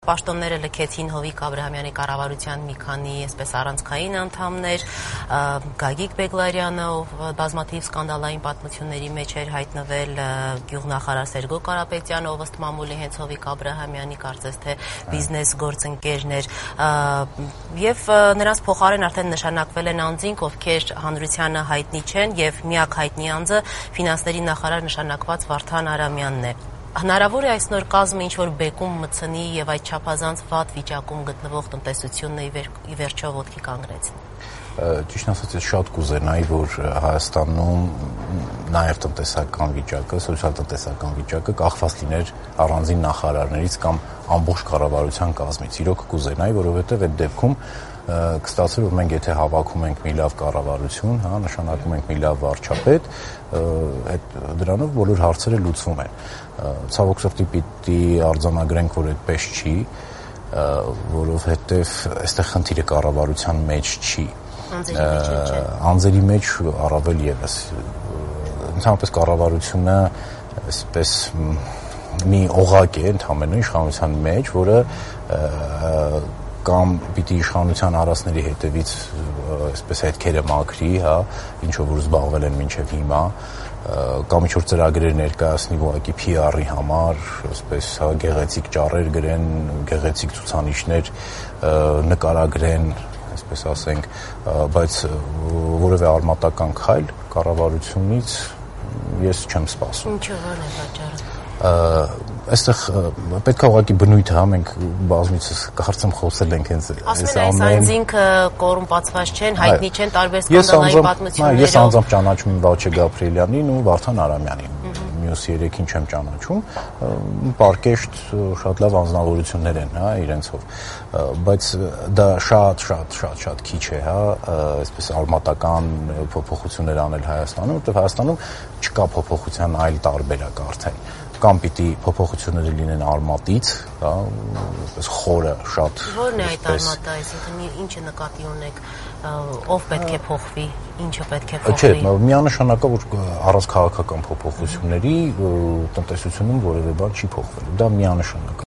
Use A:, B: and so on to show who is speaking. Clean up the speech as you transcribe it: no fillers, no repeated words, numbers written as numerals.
A: Պաշտոնները լքեցին Հովիկ Աբրահամյանի կառավարության մի քանի այսպես առանցքային անդամներ, Գագիկ Բեգլարյանը, ով բազմաթիվ սկանդալային պատմությունների մեջ էր հայտնվել, գյուղնախարար Սերգո Կարապետյանը, ով ըստ մամուլի հենց Հովիկ Աբրահամյանի կարծես թե բիզնես գործընկերներ, եւ նրանց փոխարեն արդեն նշանակվել են անձինք, ովքեր հանրությանը հայտնի չեն, եւ միակ հայտնի անձը ֆինանսների նախարար նշանակված Վարդան Արամյանն է։ Հնարավոր է այս նոր կազմը ինչ-որ բեկում մտցնի եւ այդ չափազանց վատ վիճակում գտնվող տնտեսությունն ի վերջո ոտքի կանգնեցնի։
B: Ճիշտ ասած, ես շատ կուզենայի, որ Հայաստանում նաեւ տնտեսական վիճակը, սոցիալ-տնտեսական վիճակը կախված լիներ առանձին նախարարներից կամ ամբողջ կառավարության կազմից։ Իրոք կուզենայի, որովհետեւ այդ դեպքում կստացվի, որ մենք եթե հավաքում ենք մի լավ կառավարություն, նշանակում ենք մի լավ վարչապետ, այդ դրանով բոլոր հարցերը լուծվում են։ Ցավոք սրտի պիտի արձանագրենք, որ այդպես չի, որովհետև այստեղ խնդիրը կառավարության մեջ չի։ Անձերի մեջ առավել եւս։ Ընդհանրապես կառավարությունը այսպես մի օղակ է ընդհանրապես իշխանության մեջ, որը կամ պիտի իշխանության առածների հետևից այսպես հետքերը մաքրի, ինչով որ զբաղվել են մինչև հիմա, կամ ինչ-որ ծրագրեր ներկայացնի ուղղակի PR-ի համար, այսպես գեղեցիկ ճառեր գրեն, գեղեցիկ ցուցանիշներ նկարագրեն, այսպես ասենք, բայց որևէ արմատական քայլ կառավարությունից ես չեմ սպասում։
A: Ինչու՞ որ է պատճառը։
B: Այստեղ պետք է ուղղակի բնույթը, մենք բազմիցս կարծեմ խոսել ենք հենց
A: այս անձինքը կոռումպացված չեն, հայտնի չեն տարբեր սկանդալային պատմություններով։
B: Ես անձամբ ճանաչում եմ Վաչե Գաբրիելյանին ու Վարդան Արամյանին, մյուս երեքին չեմ ճանաչում, պարկեշտ շատ լավ անձնավորություններ են, իրենցով, բայց դա շատ քիչ է, այսպես արմատական փոփոխություններ անել Հայաստանում, որտեղ Հայաստանում չկա փոփոխության այլ տարբերակ արդեն։ Կամ պիտի փոփոխությունները լինեն արմատից, այսպես խորը շատ։
A: Որն է այդ արմատը, այսինքն ինչը նկատի ունեք, ով պետք է փոխվի, ինչը պետք է փոխվի։
B: Չէ, միանշանակա որ առանց քաղաքական փոփոխությունների տնտեսությունում որևէ բան չի փոխվելու, դա միանշանակ։